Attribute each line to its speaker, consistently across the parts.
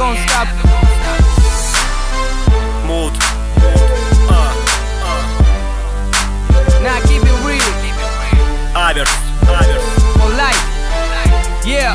Speaker 1: won't stop.
Speaker 2: Mood.
Speaker 1: Now keep it real.
Speaker 2: Аверс.
Speaker 1: For life. Yeah.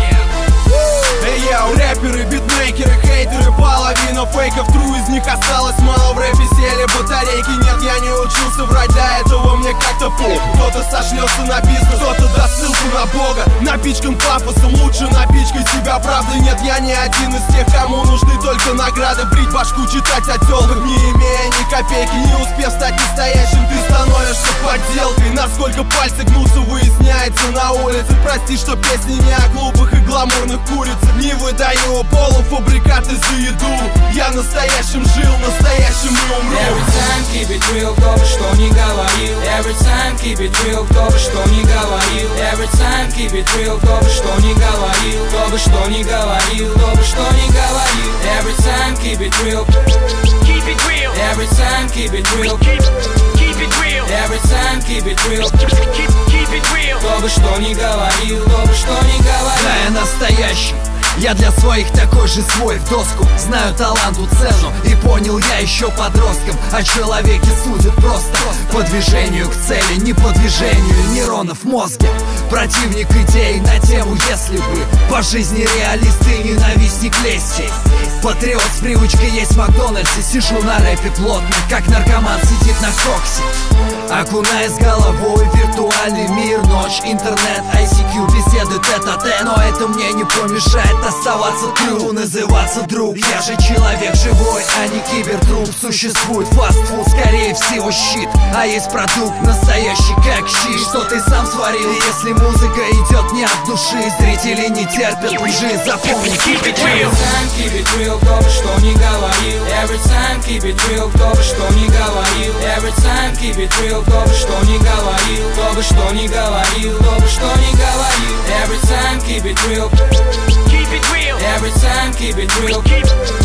Speaker 3: Эй, яу, рэперы, битмейкеры, хейтеры, половина фейков, тру из них осталось мало. В рэпе сели батарейки, нет, я не учился врать, до этого мне как-то пух. Кто-то сошлется на бизнес, кто-то даст ссылку на Бога. Напичкан пафосом, лучше напичкай себя, правда нет, я не один из тех, кому нужны только награды. Брить башку, читать о тёлках, не имея ни копейки, не успев стать настоящим, ты становишься подделкой. Насколько пальцы гнутся, выясняется на улице. Прости, что песни не о глупых и гламурных курицах. Не выдаю полуфабрикаты за еду. Я настоящим жил, настоящим и умру.
Speaker 4: Every time keep it real, кто бы что ни говорил. Every time keep it real, кто бы что ни говорил. Every time keep it real, кто бы что ни говорил. Кто бы что ни говорил, кто бы что ни говорил. Every time keep it real.
Speaker 2: Keep it real.
Speaker 4: Every time keep it real.
Speaker 2: Keep it real.
Speaker 4: Every time keep it real.
Speaker 2: Keep it real.
Speaker 4: Кто бы что ни говорил, кто бы что ни говорил.
Speaker 5: Да, я настоящий. Я для своих такой же свой в доску. Знаю таланту цену и понял я еще подростком. О человеке судят просто по движению к цели, не по движению нейронов в мозге. Противник идей на тему «если бы». По жизни реалист и ненавистник лести. Патриот с привычкой есть в Макдональдсе. Сижу на рэпе плотно, как наркоман сидит на коксе. Окунаясь головой в виртуальный мир. Ночь, интернет, ICQ, беседы тет-а-тет. Но это мне не помешает оставаться true, называться друг. Я же человек живой, а не кибертруп. Существует фастфуд, скорее всего щит. А есть продукт настоящий как щит, что ты сам сварил. Если музыка идет не от души, зрители не терпят лжи. Запомни, keep it real.
Speaker 4: Every time keep it real, кто бы что ни говорил. Every time keep it real, кто бы что ни говорил. Every time keep it real, кто бы что ни говорил. Кто бы что ни говорил, кто бы что ни говорил. Every time keep it real.
Speaker 2: Keep it real.
Speaker 4: Every time keep it real.
Speaker 2: Keep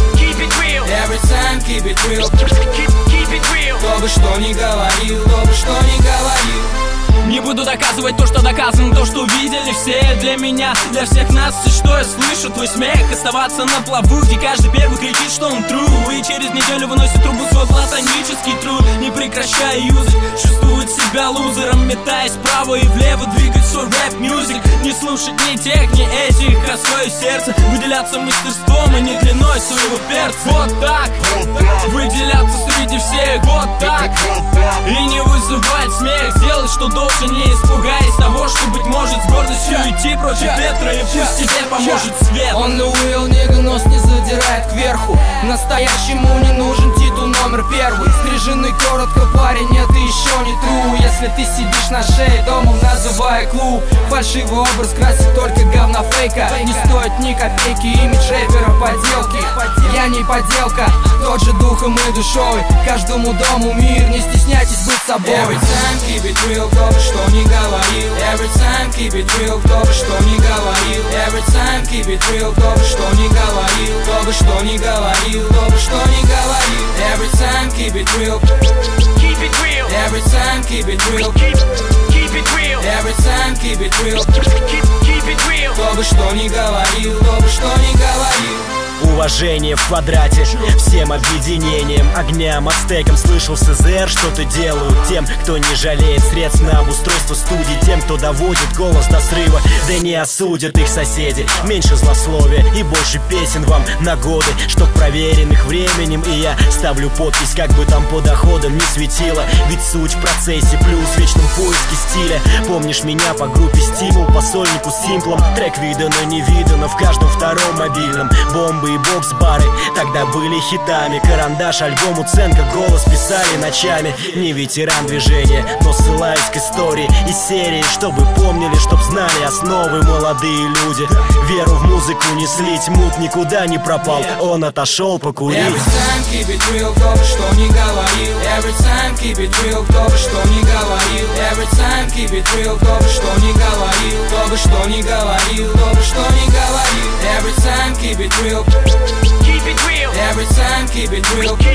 Speaker 2: it real.
Speaker 4: Every time keep it real.
Speaker 2: Keep it real.
Speaker 4: Кто бы что ни говорил, кто бы что ни говорил.
Speaker 6: Не буду доказывать то, что доказано, то, что видели все. Для меня, для всех нас, все, что я слышу, твой смех. Оставаться на плаву, где каждый первый кричит, что он true. И через неделю выносит трубу свой платонический труд. Не прекращая юзать, чувствует себя лузером. Метаясь вправо и влево, двигать свой рэп-мьюзик. Не слушать ни тех, ни этих, а свое сердце. Выделяться мастерством, а не длиной своего перца. Вот так, выделяться среди всех, вот так. И не вызывать смех, сделать, что должен, не испугаясь того, что, быть может, с гордостью идти против ветра. И пусть тебе поможет свет.
Speaker 4: Он Уилл, нига, нос не задирает кверху. Настоящему не нужен титул номер первый. Стриженный коротко парень, это еще не true. Если ты сидишь на шее домом, называя клуб. Фальшивый образ красит только говна фейка. Не стоит ни копейки, имидж рэпера подделки. Я не подделка, тот же духом и душой. Каждому дому мир, не стесняйтесь быть собой. Every time keep it real, кто бы что ни говорил. Every time keep it real, кто бы что ни говорил. Every time keep it real, кто бы что ни говорил. Кто бы что ни говорил, кто бы что ни говорил. Every time keep it real.
Speaker 2: Keep it real.
Speaker 4: Every time keep it real.
Speaker 2: Keep it real.
Speaker 4: Every time keep it real.
Speaker 2: Keep it real.
Speaker 4: Кто бы что ни говорил, кто бы что ни говорил.
Speaker 7: Уважение в квадрате всем объединениям, огням, ацтекам. Слышал СЗР, что-то делают тем, кто не жалеет средств на обустройство студий. Тем, кто доводит голос до срыва, да не осудят их соседи. Меньше злословия и больше песен вам на годы, чтоб проверенных временем. И я ставлю подпись, как бы там по доходам не светило. Ведь суть в процессе, плюс в вечном поиске стиля. Помнишь меня по группе Стимул, по сольнику с симплом. Трек видано, не видано в каждом втором мобильном. Бомбы и бокс-бары тогда были хитами. Карандаш, альбом, уценка, голос писали ночами. Не ветеран движения, но ссылаюсь к истории из серии, чтобы помнили, чтоб знали основы молодые люди. Веру в музыку несли, тьмут никуда не пропал. Он отошел покурить.
Speaker 4: Every time keep it real, кто бы что ни говорил. Every time keep it real, кто бы что ни говорил. Every time keep it real, кто бы что ни говорил. Кто бы что ни говорил, кто бы что ни говорил. Every time keep it real.
Speaker 2: Keep it real.
Speaker 4: Every time keep it real.
Speaker 2: Keep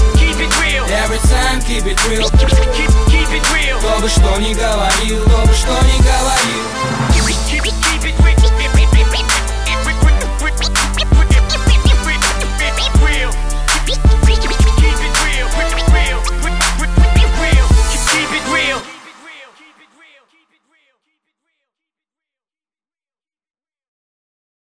Speaker 2: it real.
Speaker 4: Every time keep it real.
Speaker 2: Keep it real.
Speaker 4: Кто бы что ни говорил, кто бы что ни говорил.